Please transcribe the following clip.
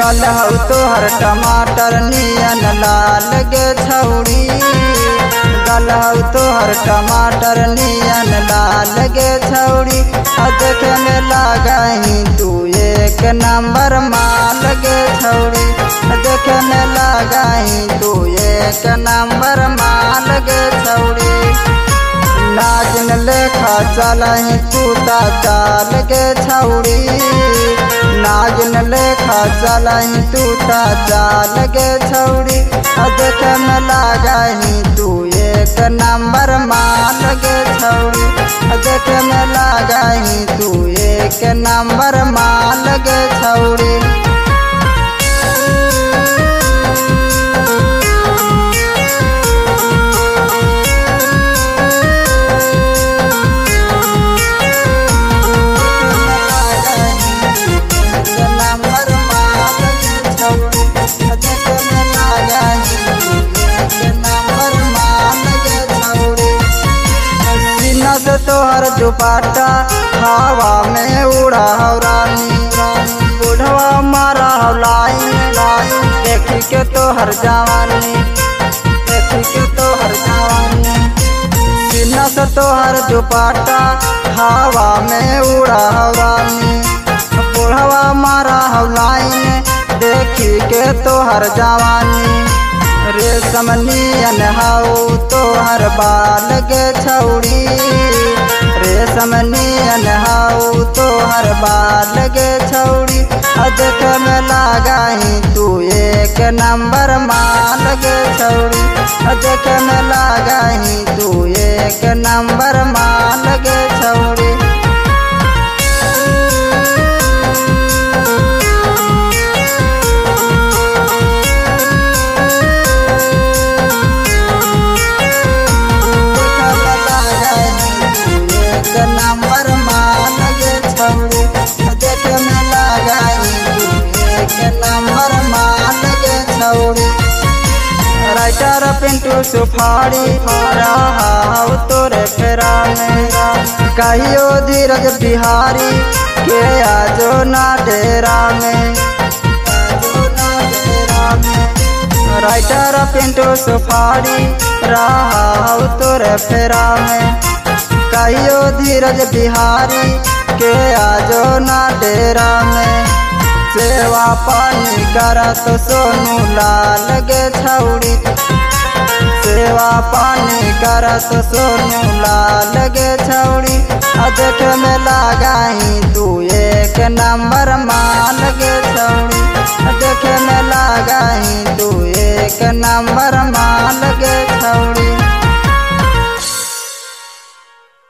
गल हौ तोहर टमाटर नियन लाल गे छौड़ी, गल हौ तोहर टमाटर नियन लाल गे छौड़ी। देखे में लागही तू एक नंबर माल गे छौड़ी, देखे में लागही तू एक नंबर माल गे छौड़ी। नागिन लेखा चलही तू ता चाल गे छौड़ी, नागिन लेखा चलही तू ता चाल गे छौड़ी। देखे में लागही तू एक नंबर माल गे छौड़ी, देखे में लागही तू एक नंबर माल गे छौड़ी। तोहर दुपट्टा हवा में उड़ा हो रानी, बुढ़वा मारा हो लाइन लाइन। देखी के तोहर जवानी, देखी के तोहर जवानी। सीना से तोहर दुपट्टा हवा में उड़ा हो रानी, बुढ़वा मारा हो लाइन। देखी के तोहर जवानी, रेशम नियन हौ तोहर बाल गे छौड़ी, रेशम नियन हौ तोहर बाल गे छौड़ी। देखे में लागही तू एक नंबर माल गे छौड़ी, देखे में लागही तू एक नंबर माल गे छौड़ी। राइटर पिंटू सुफाड़ी रहा हौ तोरे फेरा में, कहियो धीरज बिहारी के आजो ना डेरा में। राइटर पिंटू सुफाड़ी रहा हौ तोरे फेरा में, कहियो धीरज बिहारी के आजो ना डेरा में। सेवा पानी करत सोनू लाल गे छौड़ी, सेवा पानी करत सोनू लाल गे छौड़ी। देखे में लागही तू एक नंबर माल गे छौड़ी।